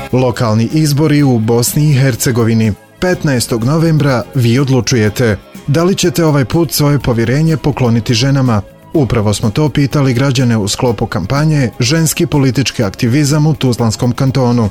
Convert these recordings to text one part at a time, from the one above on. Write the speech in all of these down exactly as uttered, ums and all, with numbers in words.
Lokalni izbori u Bosni i Hercegovini. petnaestog novembra vi odlučujete. Da li ćete ovaj put svoje povjerenje pokloniti ženama? Upravo smo to pitali građane u sklopu kampanje Ženski politički aktivizam u Tuzlanskom kantonu.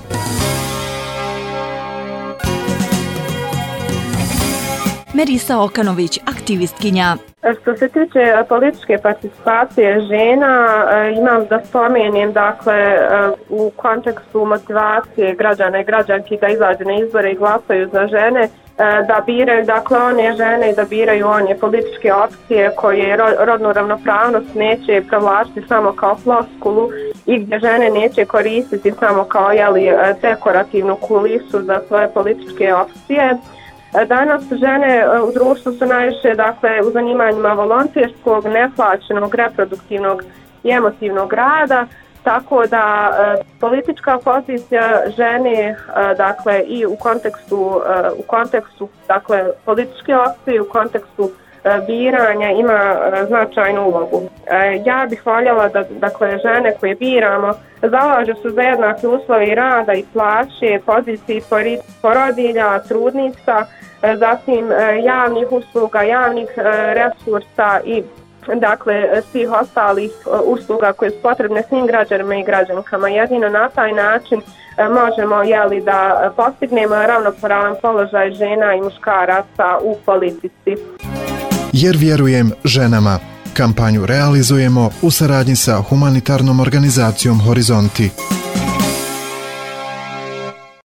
Merisa Okanović, aktivistkinja. Što se tiče političke participacije žena, imam da spomenem dakle u kontekstu motivacije građana i građanki da izađu na izbore i glasaju za žene, da biraju dakle one žene i da biraju one političke opcije koje rodnu ravnopravnost neće provlačiti samo kao floskulu i gdje žene neće koristiti samo kao jeli, dekorativnu kulisu za svoje političke opcije. Danas žene u društvu su najviše dakle, u zanimanjima volonterskog, neplaćenog, reproduktivnog i emotivnog rada, tako da e, politička pozicija žene e, dakle, i u kontekstu, e, u kontekstu dakle, političke opcije, u kontekstu e, biranja ima e, značajnu ulogu. E, ja bih voljela da dakle, žene koje biramo zalažu se za jednake uslove rada i plaće, pozicije porodilja, trudnica, zatim javnih usluga, javnih resursa i dakle svih ostalih usluga koje su potrebne svim građanima i građankama. Jedino na taj način možemo jeli, da postignemo ravnopravan položaj žena i muškaraca u politici. Jer vjerujem ženama. Kampanju realizujemo u saradnji sa humanitarnom organizacijom Horizonti.